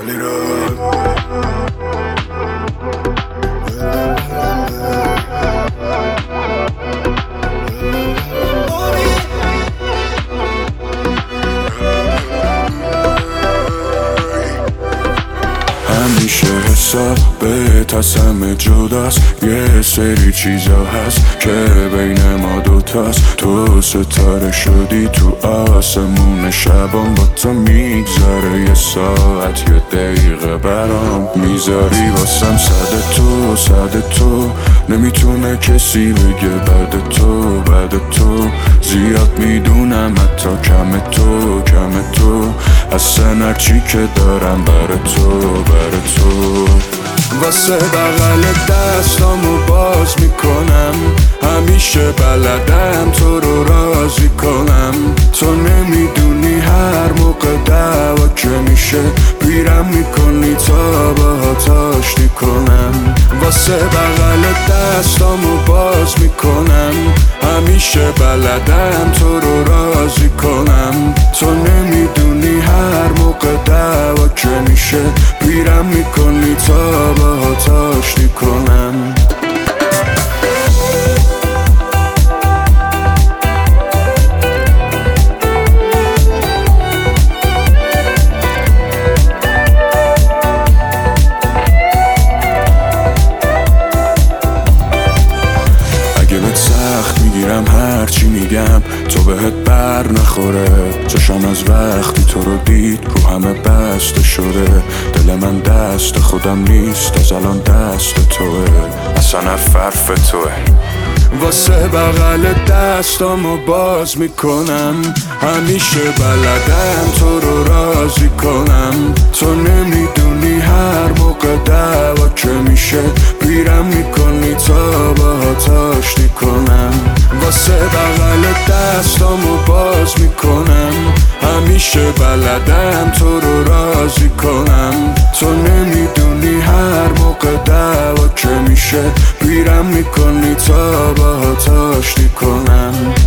همیشه حسابت از همه جداست، یه سری چیزا هست که بین ما دوتاست. تو ستاره شدی تو آسمون شبام، با تو میگذره یه ساعت یه دقیقه برام میذاری واسم صد تو نمیتونه کسی بگه بعد تو زیاد میدونم حتی کم تو اصلا هرچی که دارم بر تو واسه بغل دستامو باز میکنم، همیشه بلدم تو رو راضی کنم. تو نمیدونی هر موقع دعوا که میشه پیرم میکنی تا باهات آشتی کنم. واسه بغل دستامو باز میکنم، همیشه بلدم تو رو راضی کنم. تو نمیدونی هر موقع دعوا که میشه پیرم میکنی تا باهات آشتی کنم. سخت میگیرم هرچی میگم تو بهت بر نخوره. چشم از وقتی تو رو دید رو همه بسته شده. دل من دست خودم نیست از الان دست توه، اصلا حرف توه. واسه بغل دستامو باز میکنم، همیشه بلدم تو رو راضی کنم. تو نمیدونی هر موقع دعوا که میشه پیرم میکنی تا باهات آشتی کنم. واسه بغل دستامو باز میکنم، همیشه بلدم تو رو راضی کنم. تو نمیدونی هر موقع دعوا که میشه پیرم میکنی تا باهات آشتی کنم.